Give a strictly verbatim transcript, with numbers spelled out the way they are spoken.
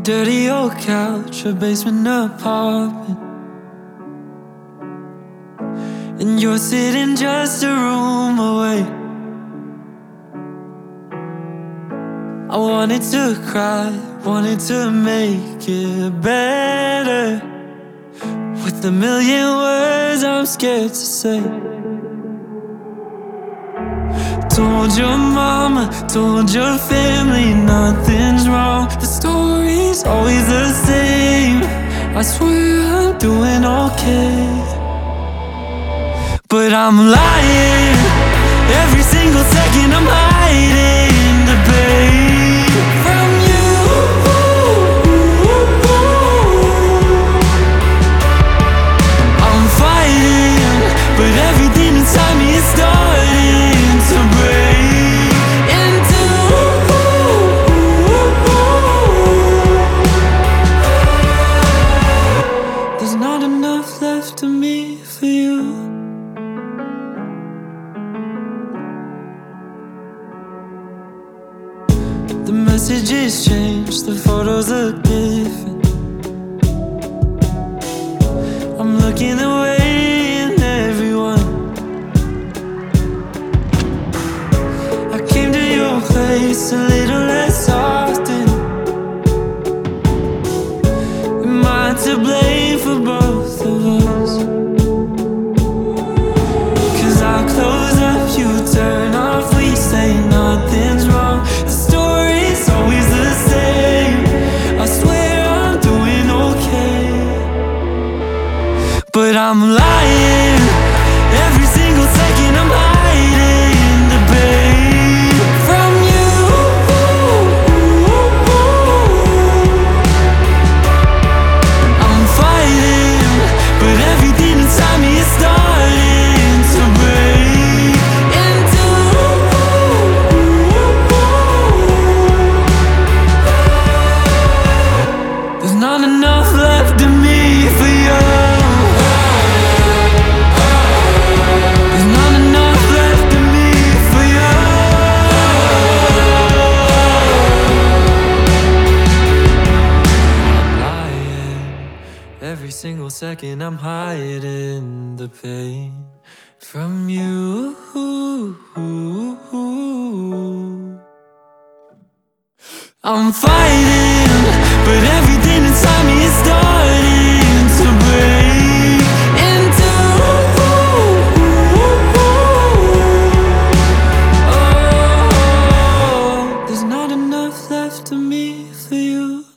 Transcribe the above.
dirty old couch, a basement apartment, and you're sitting just a room away. I wanted to cry, wanted to make it better, with a million words I'm scared to say. Told your mama, told your family nothing's wrong. The story's always the same. I swear I'm doing okay, but I'm lying. Every single second I'm hiding the pain from you. I'm fighting, but everything inside me is starting to break into. There's not enough left of me for you. The messages change, the photos look different. I'm looking away in everyone. I came to your place a little less often. Am I to blame for both of us? 'Cause I close up, you turn off, we say nothing's wrong. The story's always the same. I swear I'm doing okay, but I'm lying. Every single second I'm hiding the pain from you. I'm fighting, but everything inside me is starting to break into. There's not enough left of me for you. There's not enough left of me for you. I'm lying. Every single second I'm hiding the pain from you. I'm fighting, but everything inside me is starting to break into. Oh, there's not enough left of me for you.